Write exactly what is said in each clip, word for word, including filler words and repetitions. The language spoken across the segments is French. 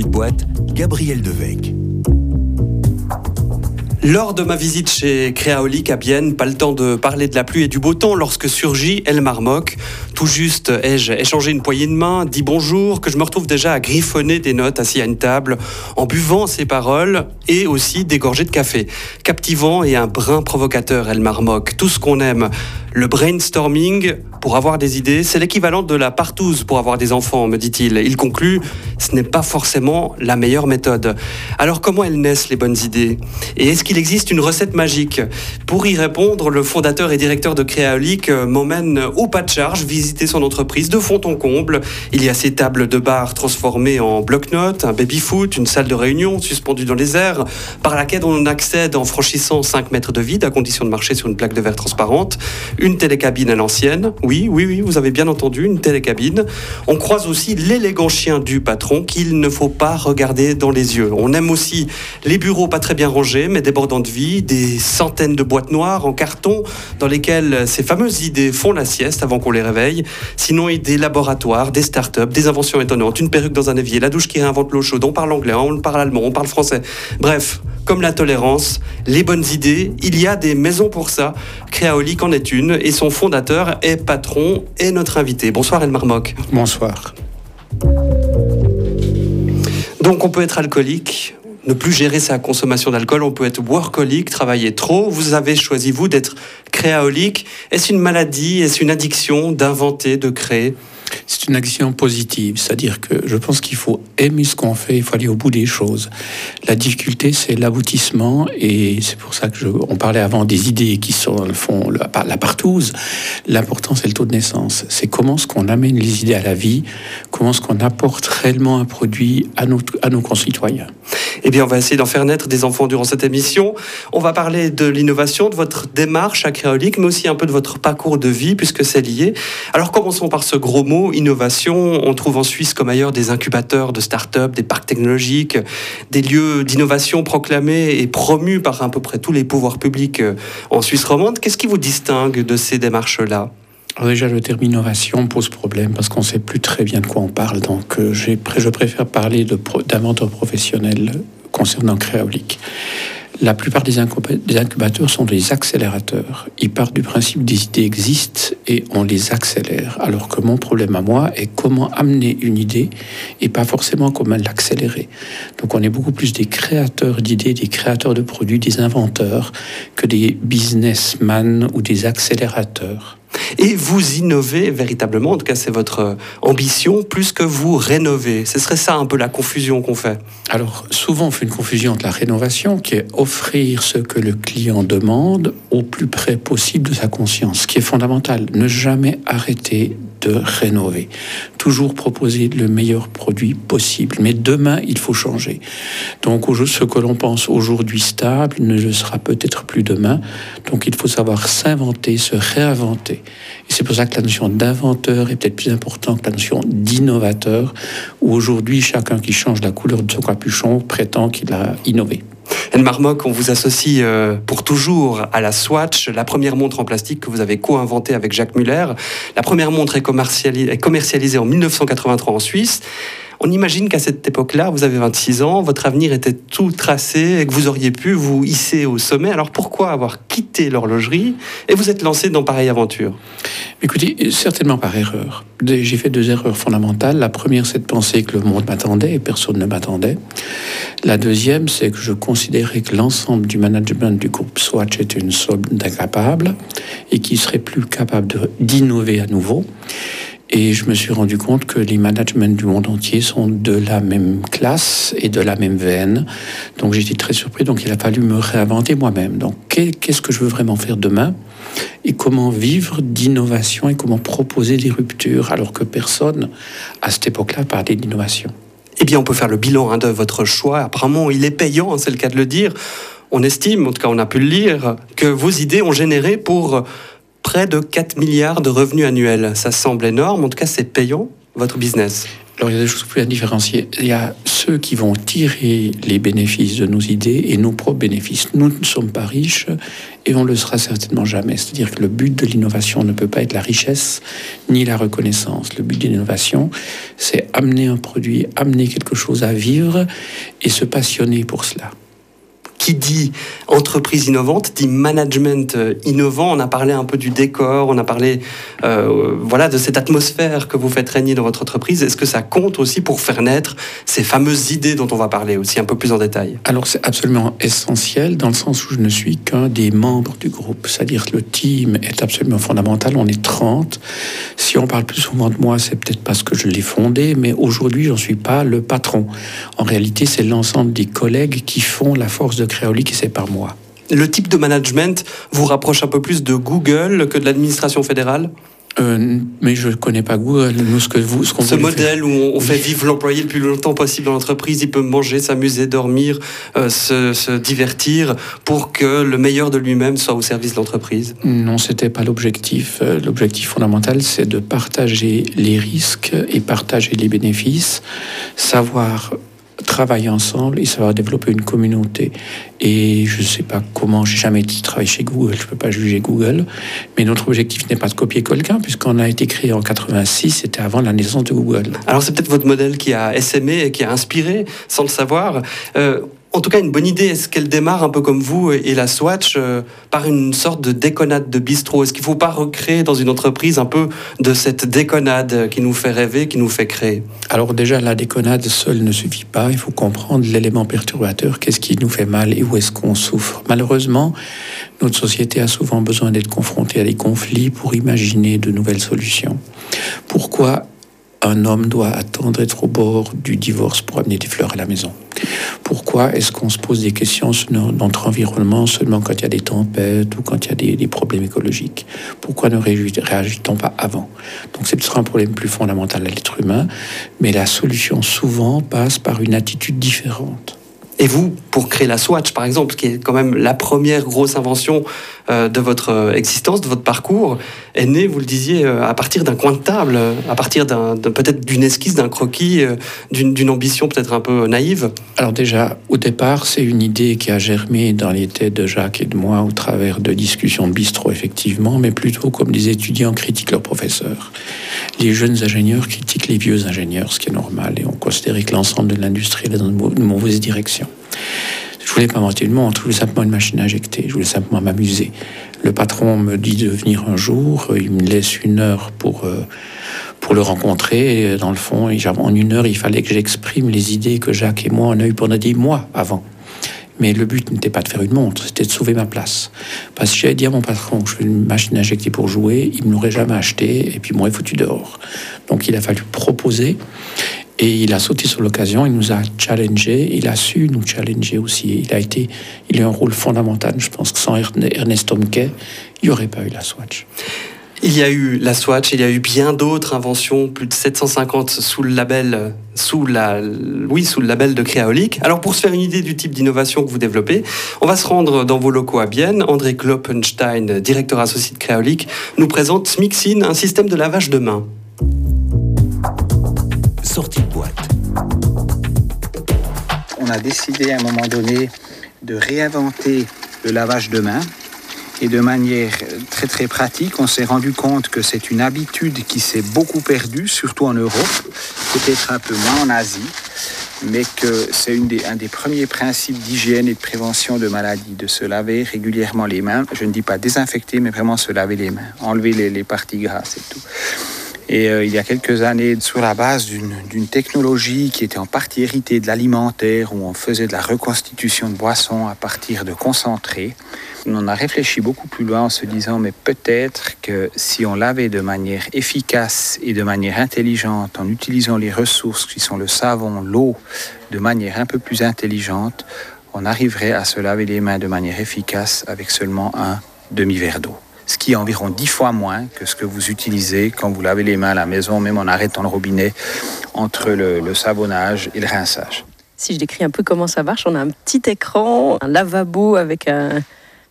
boîte, Gabriel Devecq. Lors de ma visite chez Créaolique à Bienne, pas le temps de parler de la pluie et du beau temps lorsque surgit Elmar Mock. Tout juste ai-je échangé une poignée de main, dit bonjour, que je me retrouve déjà à griffonner des notes assis à une table, en buvant ses paroles et aussi des gorgées de café. Captivant et un brin provocateur, Elmar Mock. Tout ce qu'on aime. Le brainstorming pour avoir des idées, c'est l'équivalent de la partouze pour avoir des enfants, me dit-il. Il conclut, ce n'est pas forcément la meilleure méthode. Alors comment elles naissent les bonnes idées ? Et est-ce qu'il existe une recette magique ? Pour y répondre, le fondateur et directeur de Créaolique m'emmène au pas de charge visiter son entreprise de fond en comble. Il y a ses tables de bar transformées en bloc-notes, un baby-foot, une salle de réunion suspendue dans les airs, par laquelle on accède en franchissant cinq mètres de vide à condition de marcher sur une plaque de verre transparente, une télécabine à l'ancienne. Oui, oui, oui, vous avez bien entendu, une télécabine. On croise aussi l'élégant chien du patron qu'il ne faut pas regarder dans les yeux. On aime aussi les bureaux pas très bien rangés, mais débordants de vie, des centaines de boîtes noires en carton dans lesquelles ces fameuses idées font la sieste avant qu'on les réveille. Sinon, des laboratoires, des startups, des inventions étonnantes, une perruque dans un évier, la douche qui réinvente l'eau chaude, on parle anglais, on parle allemand, on parle français. Bref, comme la tolérance, les bonnes idées, il y a des maisons pour ça. Créaolique en est une et son fondateur est patron et notre invité. Bonsoir Elmar Mock. Bonsoir. Donc on peut être alcoolique, ne plus gérer sa consommation d'alcool, on peut être workaholic, travailler trop. Vous avez choisi, vous, d'être créaolique. Est-ce une maladie, est-ce une addiction d'inventer, de créer ? C'est une addiction positive, c'est-à-dire que je pense qu'il faut aimer ce qu'on fait, il faut aller au bout des choses. La difficulté, c'est l'aboutissement, et c'est pour ça que je, on parlait avant des idées qui sont, dans le fond, la, la partouze. L'important, c'est le taux de naissance. C'est comment est-ce qu'on amène les idées à la vie, comment est-ce qu'on apporte réellement un produit à nos, à nos concitoyens. Eh bien, on va essayer d'en faire naître des enfants durant cette émission. On va parler de l'innovation, de votre démarche à Créaolique, mais aussi un peu de votre parcours de vie, puisque c'est lié. Alors, commençons par ce gros mot, innovation. On trouve en Suisse comme ailleurs des incubateurs de start-up, des parcs technologiques, des lieux d'innovation proclamés et promus par à peu près tous les pouvoirs publics en Suisse romande. Qu'est-ce qui vous distingue de ces démarches-là ? Alors déjà, le terme innovation pose problème parce qu'on ne sait plus très bien de quoi on parle. Donc, euh, j'ai, je préfère parler de pro, d'inventeurs professionnels concernant Créaolique. La plupart des incubateurs sont des accélérateurs. Ils partent du principe des idées existent et on les accélère. Alors que mon problème à moi est comment amener une idée et pas forcément comment l'accélérer. Donc on est beaucoup plus des créateurs d'idées, des créateurs de produits, des inventeurs que des businessmen ou des accélérateurs. Et vous innovez véritablement, en tout cas c'est votre ambition, plus que vous rénovez. Ce serait ça un peu la confusion qu'on fait. Alors souvent on fait une confusion entre la rénovation qui est offrir ce que le client demande au plus près possible de sa conscience, ce qui est fondamental. Ne jamais arrêter de rénover. Toujours proposer le meilleur produit possible. Mais demain, il faut changer. Donc, ce que l'on pense aujourd'hui stable ne le sera peut-être plus demain. Donc, il faut savoir s'inventer, se réinventer. Et c'est pour ça que la notion d'inventeur est peut-être plus importante que la notion d'innovateur, où aujourd'hui, chacun qui change la couleur de son capuchon prétend qu'il a innové. Elmar Mock, on vous associe euh, pour toujours à la Swatch, la première montre en plastique que vous avez co-inventée avec Jacques Muller. La première montre est, commercialis- est commercialisée en dix-neuf cent quatre-vingt-trois en Suisse. On imagine qu'à cette époque-là, vous avez vingt-six ans, votre avenir était tout tracé et que vous auriez pu vous hisser au sommet. Alors pourquoi avoir quitté l'horlogerie et vous êtes lancé dans pareille aventure ? Écoutez, certainement par erreur. J'ai fait deux erreurs fondamentales. La première, c'est de penser que le monde m'attendait et personne ne m'attendait. La deuxième, c'est que je considérais que l'ensemble du management du groupe Swatch était une somme d'incapables et qui serait plus capable de, d'innover à nouveau. Et je me suis rendu compte que les managements du monde entier sont de la même classe et de la même veine. Donc j'étais très surpris. Donc il a fallu me réinventer moi-même. Donc qu'est-ce que je veux vraiment faire demain ? Et comment vivre d'innovation et comment proposer des ruptures alors que personne, à cette époque-là, parlait d'innovation. Eh bien, on peut faire le bilan hein, de votre choix. Apparemment, il est payant, hein, c'est le cas de le dire. On estime, en tout cas on a pu le lire, que vos idées ont généré pour près de quatre milliards de revenus annuels. Ça semble énorme, en tout cas c'est payant, votre business. Alors, il y a des choses plus à différencier. Il y a ceux qui vont tirer les bénéfices de nos idées et nos propres bénéfices. Nous ne sommes pas riches et on ne le sera certainement jamais. C'est-à-dire que le but de l'innovation ne peut pas être la richesse ni la reconnaissance. Le but de l'innovation, c'est amener un produit, amener quelque chose à vivre et se passionner pour cela. Qui dit entreprise innovante, dit management innovant. On a parlé un peu du décor, on a parlé euh, voilà, de cette atmosphère que vous faites régner dans votre entreprise. Est-ce que ça compte aussi pour faire naître ces fameuses idées dont on va parler aussi un peu plus en détail? Alors c'est absolument essentiel dans le sens où je ne suis qu'un des membres du groupe. C'est-à-dire que le team est absolument fondamental. On est trente. Si on parle plus souvent de moi, c'est peut-être parce que je l'ai fondé, mais aujourd'hui, je n'en suis pas le patron. En réalité, c'est l'ensemble des collègues qui font la force de Créaolique et c'est par moi. Le type de management vous rapproche un peu plus de Google que de l'administration fédérale? Euh, mais je ne connais pas Google. Nous, ce que vous, ce qu'on ce modèle faire. où on fait vivre l'employé le plus longtemps possible dans l'entreprise, il peut manger, s'amuser, dormir, euh, se, se divertir pour que le meilleur de lui-même soit au service de l'entreprise. Non, c'était pas l'objectif. L'objectif fondamental, c'est de partager les risques et partager les bénéfices, savoir travailler ensemble et savoir développer une communauté. Et je ne sais pas comment, j'ai jamais travaillé chez Google, je ne peux pas juger Google, mais notre objectif n'est pas de copier quelqu'un, puisqu'on a été créé en quatre-vingt-six, c'était avant la naissance de Google. Alors c'est peut-être votre modèle qui a essaimé et qui a inspiré, sans le savoir. Euh, En tout cas, une bonne idée. Est-ce qu'elle démarre un peu comme vous et la Swatch euh, par une sorte de déconnade de bistrot? Est-ce qu'il ne faut pas recréer dans une entreprise un peu de cette déconnade qui nous fait rêver, qui nous fait créer? Alors déjà, la déconnade seule ne suffit pas. Il faut comprendre l'élément perturbateur. Qu'est-ce qui nous fait mal et où est-ce qu'on souffre? Malheureusement, notre société a souvent besoin d'être confrontée à des conflits pour imaginer de nouvelles solutions. Pourquoi un homme doit attendre d'être au bord du divorce pour amener des fleurs à la maison? Pourquoi est-ce qu'on se pose des questions sur notre environnement seulement quand il y a des tempêtes ou quand il y a des, des problèmes écologiques? Pourquoi ne réagit-on pas avant? Donc c'est peut-être un problème plus fondamental à l'être humain, mais la solution souvent passe par une attitude différente. Et vous, pour créer la Swatch, par exemple, qui est quand même la première grosse invention euh, de votre existence, de votre parcours, est née, vous le disiez, euh, à partir d'un coin de table, euh, à partir d'un, d'un, peut-être d'une esquisse, d'un croquis, euh, d'une, d'une ambition peut-être un peu naïve. Alors déjà, au départ, c'est une idée qui a germé dans les têtes de Jacques et de moi au travers de discussions de bistrot, effectivement, mais plutôt comme des étudiants critiquent leurs professeurs. Les jeunes ingénieurs critiquent les vieux ingénieurs, ce qui est normal, et on considérait que l'ensemble de l'industrie allait dans une mauvaise direction. Je voulais pas inventer une montre, je voulais simplement une machine à injecter, je voulais simplement m'amuser. Le patron me dit de venir un jour, il me laisse une heure pour, euh, pour le rencontrer. Et dans le fond, en une heure, il fallait que j'exprime les idées que Jacques et moi, on a eues pendant des mois avant. Mais le but n'était pas de faire une montre, c'était de sauver ma place. Parce que j'avais dit à mon patron que je veux une machine à injecter pour jouer, il ne me l'aurait jamais acheté, et puis moi, il foutu dehors. Donc il a fallu proposer. Et il a sauté sur l'occasion, il nous a challengé, il a su nous challenger aussi. Il a été, il a eu un rôle fondamental. Je pense que sans Ernest Tomke, il n'y aurait pas eu la Swatch. Il y a eu la Swatch, il y a eu bien d'autres inventions, plus de sept cent cinquante sous le label, sous la, oui, sous le label de Créaolique. Alors pour se faire une idée du type d'innovation que vous développez, on va se rendre dans vos locaux à Bienne. André Kloppenstein, directeur associé de Créaolique, nous présente Smixin, un système de lavage de mains. Sortie de boîte. On a décidé à un moment donné de réinventer le lavage de mains et de manière très très pratique, on s'est rendu compte que c'est une habitude qui s'est beaucoup perdue, surtout en Europe, peut-être un peu moins en Asie, mais que c'est une des, un des premiers principes d'hygiène et de prévention de maladies, de se laver régulièrement les mains. Je ne dis pas désinfecter, mais vraiment se laver les mains, enlever les, les parties grasses et tout. Et euh, il y a quelques années, sur la base d'une, d'une technologie qui était en partie héritée de l'alimentaire, où on faisait de la reconstitution de boissons à partir de concentrés, on a réfléchi beaucoup plus loin en se disant, mais peut-être que si on lavait de manière efficace et de manière intelligente, en utilisant les ressources qui sont le savon, l'eau, de manière un peu plus intelligente, on arriverait à se laver les mains de manière efficace avec seulement un demi-verre d'eau. Ce qui est environ dix fois moins que ce que vous utilisez quand vous lavez les mains à la maison, même en arrêtant le robinet, entre le, le savonnage et le rinçage. Si je décris un peu comment ça marche, on a un petit écran, un lavabo avec un,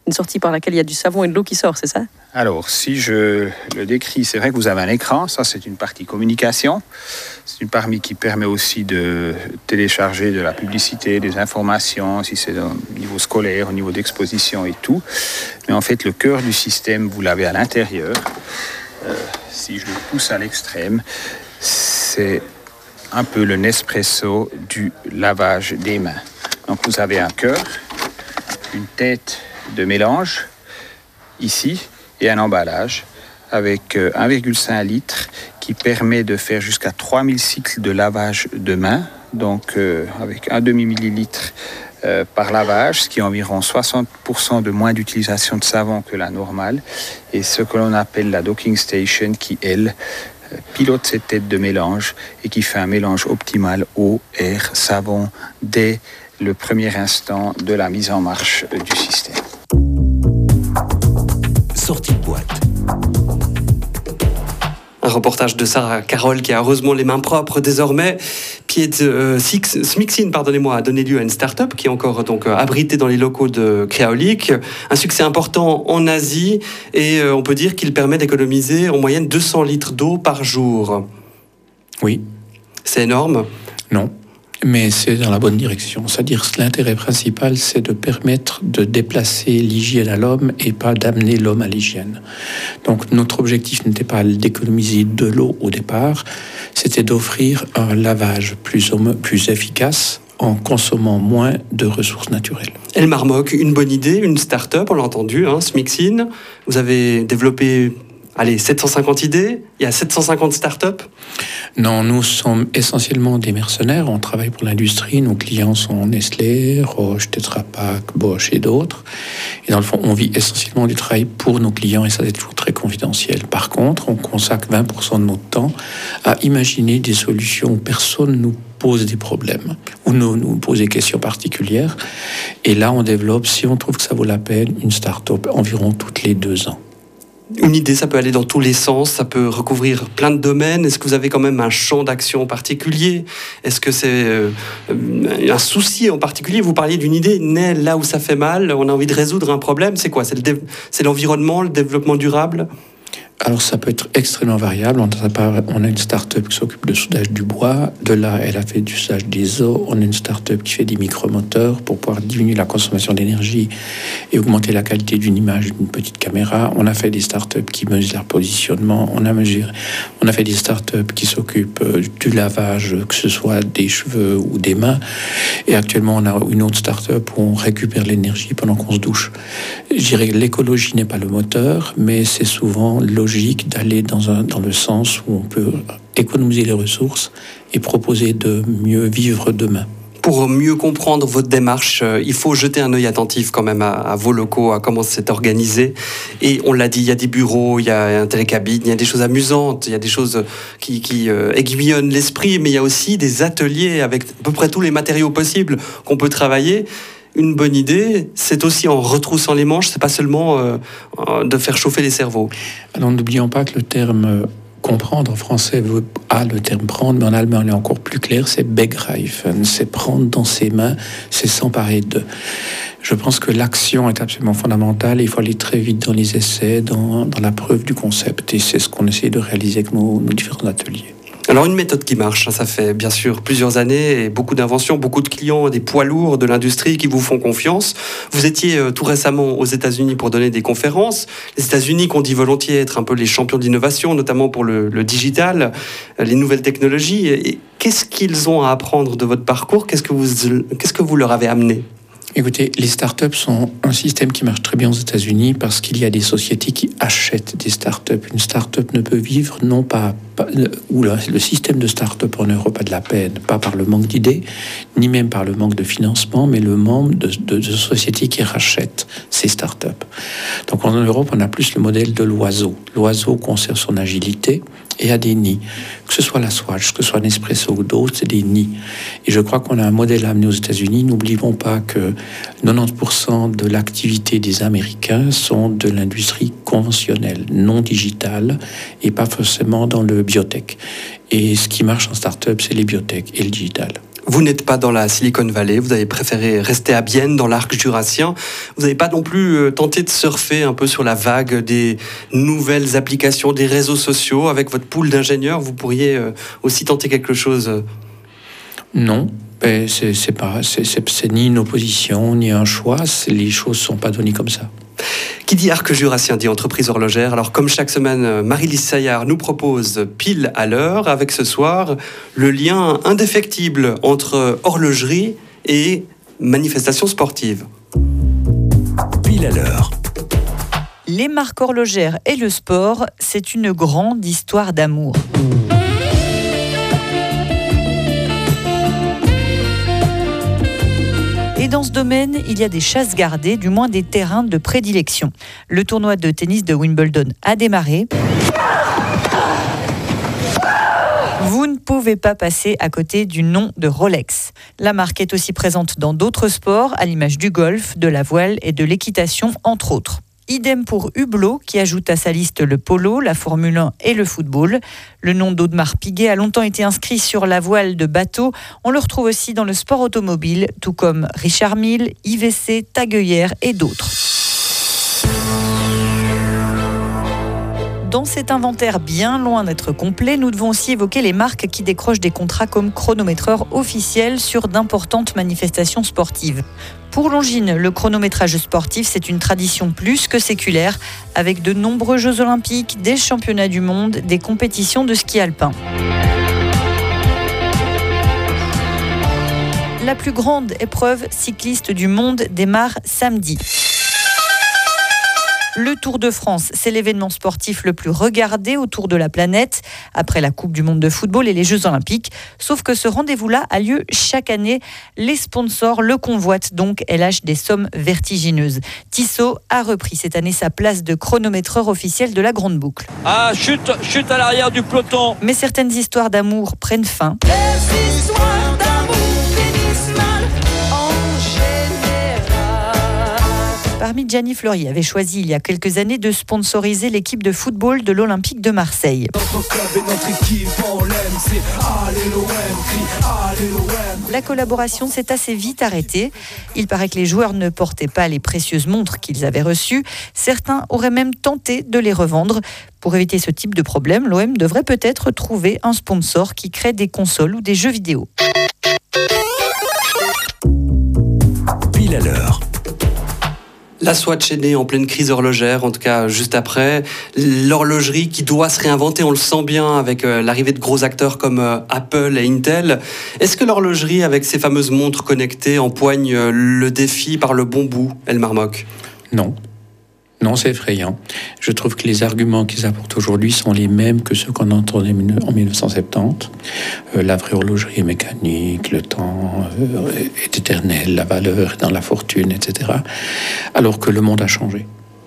une sortie par laquelle il y a du savon et de l'eau qui sort, c'est ça? Alors, si je le décris, c'est vrai que vous avez un écran, ça c'est une partie communication. C'est une partie qui permet aussi de télécharger de la publicité, des informations, si c'est au niveau scolaire, au niveau d'exposition et tout. Mais en fait, le cœur du système, vous l'avez à l'intérieur. Euh, si je le pousse à l'extrême, c'est un peu le Nespresso du lavage des mains. Donc vous avez un cœur, une tête de mélange, ici, et un emballage avec un virgule cinq litres qui permet de faire jusqu'à trois mille cycles de lavage de main, donc euh, avec un demi-millilitre euh, par lavage, ce qui est environ soixante pour cent de moins d'utilisation de savon que la normale, et ce que l'on appelle la docking station qui, elle, pilote cette tête de mélange et qui fait un mélange optimal eau, air, savon dès le premier instant de la mise en marche du système. Sortie de boîte. Un reportage de Sarah Carole qui a heureusement les mains propres désormais. Pied euh, Smixin, pardonnez-moi, a donné lieu à une start-up qui est encore donc abritée dans les locaux de Creaolic. Un succès important en Asie et euh, on peut dire qu'il permet d'économiser en moyenne deux cents litres d'eau par jour. Oui. C'est énorme? Non. Mais c'est dans la bonne direction. C'est-à-dire que l'intérêt principal, c'est de permettre de déplacer l'hygiène à l'homme et pas d'amener l'homme à l'hygiène. Donc notre objectif n'était pas d'économiser de l'eau au départ, c'était d'offrir un lavage plus, plus efficace en consommant moins de ressources naturelles. Elmar Mock, une bonne idée, une start-up, on l'a entendu, hein, Smixin. Vous avez développé... Allez, sept cent cinquante idées, il y a sept cent cinquante startups? Non, nous sommes essentiellement des mercenaires. On travaille pour l'industrie. Nos clients sont Nestlé, Roche, Tetra Pak, Bosch et d'autres. Et dans le fond, on vit essentiellement du travail pour nos clients et ça, c'est toujours très confidentiel. Par contre, on consacre vingt pour cent de notre temps à imaginer des solutions où personne nous pose des problèmes ou nous, nous pose des questions particulières. Et là, on développe, si on trouve que ça vaut la peine, une start-up environ toutes les deux ans. Une idée, ça peut aller dans tous les sens, ça peut recouvrir plein de domaines. Est-ce que vous avez quand même un champ d'action particulier? Est-ce que c'est euh, un souci en particulier? Vous parliez d'une idée née là où ça fait mal, on a envie de résoudre un problème. C'est quoi? C'est, le dé- c'est l'environnement, le développement durable? Alors ça peut être extrêmement variable. On a, on a une start-up qui s'occupe de soudage du bois. De là, elle a fait du soudage des eaux. On a une start-up qui fait des micromoteurs pour pouvoir diminuer la consommation d'énergie et augmenter la qualité d'une image d'une petite caméra. On a fait des start-up qui mesurent leur positionnement. On a, mesuré, on a fait des start-up qui s'occupent du lavage, que ce soit des cheveux ou des mains. Et actuellement, on a une autre start-up où on récupère l'énergie pendant qu'on se douche. Je dirais que l'écologie n'est pas le moteur, mais c'est souvent logique d'aller dans, un, dans le sens où on peut économiser les ressources et proposer de mieux vivre demain. Pour mieux comprendre votre démarche, il faut jeter un œil attentif quand même à, à vos locaux, à comment c'est organisé. Et on l'a dit, il y a des bureaux, il y a un télécabine, il y a des choses amusantes, il y a des choses qui, qui euh, aiguillonnent l'esprit, mais il y a aussi des ateliers avec à peu près tous les matériaux possibles qu'on peut travailler. Une bonne idée, c'est aussi en retroussant les manches, c'est pas seulement euh, de faire chauffer les cerveaux. Alors n'oublions pas que le terme comprendre en français a le terme prendre, mais en allemand il est encore plus clair, c'est begreifen, c'est prendre dans ses mains, c'est s'emparer d'eux. Je pense que l'action est absolument fondamentale, il faut aller très vite dans les essais, dans, dans la preuve du concept, et c'est ce qu'on essaie de réaliser avec nos, nos différents ateliers. Alors une méthode qui marche, ça fait bien sûr plusieurs années et beaucoup d'inventions, beaucoup de clients, des poids lourds de l'industrie qui vous font confiance. Vous étiez euh, tout récemment aux États-Unis pour donner des conférences. Les États-Unis qu'on dit volontiers être un peu les champions d'innovation, notamment pour le, le digital, euh, les nouvelles technologies. Et qu'est-ce qu'ils ont à apprendre de votre parcours? Qu'est-ce que vous, qu'est-ce que vous leur avez amené? Écoutez, les startups sont un système qui marche très bien aux États-Unis parce qu'il y a des sociétés qui achètent des startups. Une startup ne peut vivre non pas, pas ou le, le système de startup en Europe a de la peine, pas par le manque d'idées, ni même par le manque de financement, mais le manque de, de, de sociétés qui rachètent ces startups. Donc en Europe, on a plus le modèle de l'oiseau. L'oiseau conserve son agilité et a des nids. Que ce soit la Swatch, que ce soit Nespresso ou d'autres, c'est des nids. Et je crois qu'on a un modèle à amener aux États-Unis. N'oublions pas que quatre-vingt-dix pour cent de l'activité des Américains sont de l'industrie conventionnelle, non digitale, et pas forcément dans le biotech. Et ce qui marche en start-up, c'est les biotech et le digital. Vous n'êtes pas dans la Silicon Valley, vous avez préféré rester à Bienne, dans l'arc jurassien. Vous n'avez pas non plus tenté de surfer un peu sur la vague des nouvelles applications, des réseaux sociaux. Avec votre pool d'ingénieurs, vous pourriez aussi tenter quelque chose? Non, mais c'est, c'est, pas, c'est, c'est, c'est ni une opposition, ni un choix. Les choses ne sont pas données comme ça. Qui dit arc jurassien dit entreprise horlogère. Alors comme chaque semaine, Marie-Lise Saillard nous propose pile à l'heure, avec ce soir le lien indéfectible entre horlogerie et manifestations sportives. Pile à l'heure. Les marques horlogères et le sport, c'est une grande histoire d'amour. Et dans ce domaine, il y a des chasses gardées, du moins des terrains de prédilection. Le tournoi de tennis de Wimbledon a démarré. Vous ne pouvez pas passer à côté du nom de Rolex. La marque est aussi présente dans d'autres sports, à l'image du golf, de la voile et de l'équitation, entre autres. Idem pour Hublot, qui ajoute à sa liste le polo, la Formule un et le football. Le nom d'Audemars Piguet a longtemps été inscrit sur la voile de bateau. On le retrouve aussi dans le sport automobile, tout comme Richard Mille, I V C, Tag Heuer et d'autres. Dans cet inventaire bien loin d'être complet, nous devons aussi évoquer les marques qui décrochent des contrats comme chronométreur officiel sur d'importantes manifestations sportives. Pour Longines, le chronométrage sportif, c'est une tradition plus que séculaire, avec de nombreux Jeux Olympiques, des championnats du monde, des compétitions de ski alpin. La plus grande épreuve cycliste du monde démarre samedi. Le Tour de France, c'est l'événement sportif le plus regardé autour de la planète, après la Coupe du monde de football et les Jeux Olympiques. Sauf que ce rendez-vous-là a lieu chaque année. Les sponsors le convoitent donc et lâchent des sommes vertigineuses. Tissot a repris cette année sa place de chronométreur officiel de la Grande Boucle. Ah, chute, chute à l'arrière du peloton. Mais certaines histoires d'amour prennent fin. Les histoires d'amour finissent mal en général. Parmi Gianni Fleury avait choisi il y a quelques années de sponsoriser l'équipe de football de l'Olympique de Marseille. Notre club et notre équipe, on l'aime, c'est allez l'O M, crie allez l'O M. La collaboration s'est assez vite arrêtée. Il paraît que les joueurs ne portaient pas les précieuses montres qu'ils avaient reçues. Certains auraient même tenté de les revendre. Pour éviter ce type de problème, l'O M devrait peut-être trouver un sponsor qui crée des consoles ou des jeux vidéo. Pile à l'heure. La Swatch est née en pleine crise horlogère, en tout cas juste après. L'horlogerie qui doit se réinventer, on le sent bien avec euh, l'arrivée de gros acteurs comme euh, Apple et Intel. Est-ce que l'horlogerie, avec ses fameuses montres connectées, empoigne euh, le défi par le bon bout, Elmar Mock ? Non. Non, c'est effrayant. Je trouve que les arguments qu'ils apportent aujourd'hui sont les mêmes que ceux qu'on entendait en dix-neuf cent soixante-dix. Euh, la vraie horlogerie est mécanique, le temps euh, est éternel, la valeur est dans la fortune, et cetera. Alors que le monde a changé.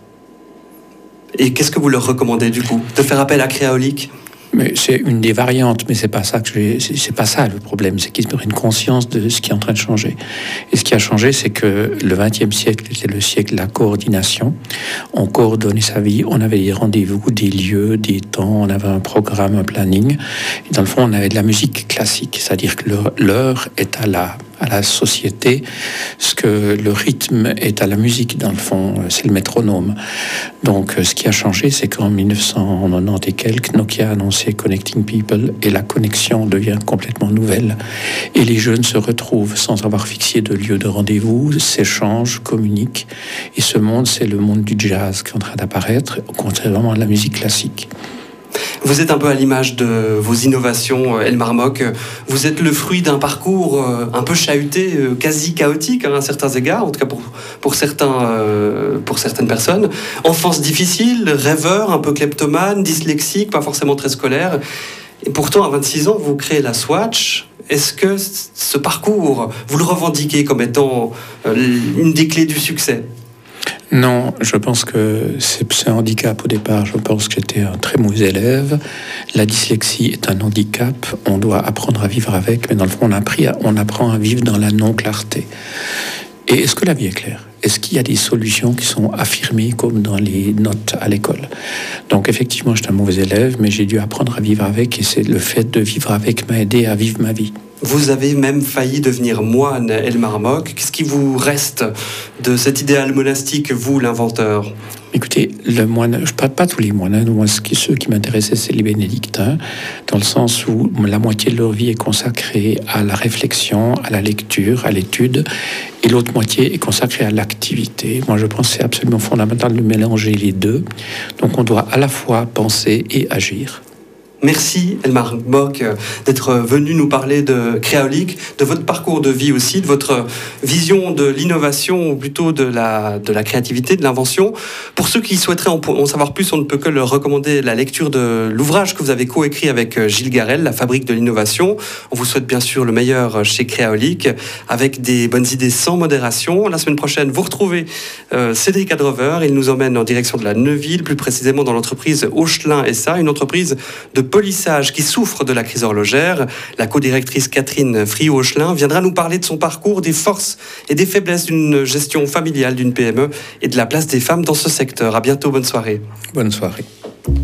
Et qu'est-ce que vous leur recommandez du coup ? De faire appel à Créaolique ? Mais c'est une des variantes, mais c'est pas ça que je, c'est, c'est pas ça le problème, c'est qu'ils prennent conscience de ce qui est en train de changer. Et ce qui a changé, c'est que le vingtième siècle était le siècle de la coordination. On coordonnait sa vie, on avait des rendez-vous, des lieux, des temps, on avait un programme, un planning. Et dans le fond, on avait de la musique classique, c'est-à-dire que l'heure, l'heure est à la à la société, ce que le rythme est à la musique, dans le fond, c'est le métronome. Donc, ce qui a changé, c'est qu'en dix-neuf cent quatre-vingt-dix et quelques, Nokia a annoncé Connecting People, et la connexion devient complètement nouvelle. Et les jeunes se retrouvent sans avoir fixé de lieu de rendez-vous, s'échangent, communiquent. Et ce monde, c'est le monde du jazz qui est en train d'apparaître, contrairement à la musique classique. Vous êtes un peu à l'image de vos innovations, Elmar Mock. Vous êtes le fruit d'un parcours un peu chahuté, quasi chaotique à certains égards, en tout cas pour, pour, certains, pour certaines personnes. Enfance difficile, rêveur, un peu kleptomane, dyslexique, pas forcément très scolaire. Et pourtant, à vingt-six ans, vous créez la Swatch. Est-ce que ce parcours, vous le revendiquez comme étant une des clés du succès ? Non, je pense que c'est, c'est un handicap au départ. Je pense que j'étais un très mauvais élève. La dyslexie est un handicap. On doit apprendre à vivre avec, mais dans le fond, on, a appris à, on apprend à vivre dans la non-clarté. Et est-ce que la vie est claire ? Est-ce qu'il y a des solutions qui sont affirmées comme dans les notes à l'école ? Donc effectivement, j'étais un mauvais élève, mais j'ai dû apprendre à vivre avec, et c'est le fait de vivre avec m'a aidé à vivre ma vie. Vous avez même failli devenir moine, Elmar Mock. Qu'est-ce qui vous reste de cet idéal monastique, vous, l'inventeur ? Écoutez, le moine, je ne parle pas tous les moines, hein, moi, ce qui, ceux qui m'intéressaient, c'est les bénédictins, dans le sens où la moitié de leur vie est consacrée à la réflexion, à la lecture, à l'étude, et l'autre moitié est consacrée à l'activité. Moi, je pense que c'est absolument fondamental de mélanger les deux. Donc, on doit à la fois penser et agir. Merci Elmar Mock d'être venu nous parler de Créaolique, de votre parcours de vie aussi, de votre vision de l'innovation ou plutôt de la, de la créativité, de l'invention. Pour ceux qui souhaiteraient en, en savoir plus, on ne peut que leur recommander la lecture de l'ouvrage que vous avez coécrit avec Gilles Garel, La fabrique de l'innovation. On vous souhaite bien sûr le meilleur chez Créaolique, avec des bonnes idées sans modération. La semaine prochaine, vous retrouvez euh, Cédric Adrover. Il nous emmène en direction de la Neuville, plus précisément dans l'entreprise Auchelin S A, une entreprise de polissage qui souffre de la crise horlogère. La co-directrice Catherine Friot-Auchelin viendra nous parler de son parcours, des forces et des faiblesses d'une gestion familiale d'une P M E et de la place des femmes dans ce secteur. À bientôt, bonne soirée. Bonne soirée.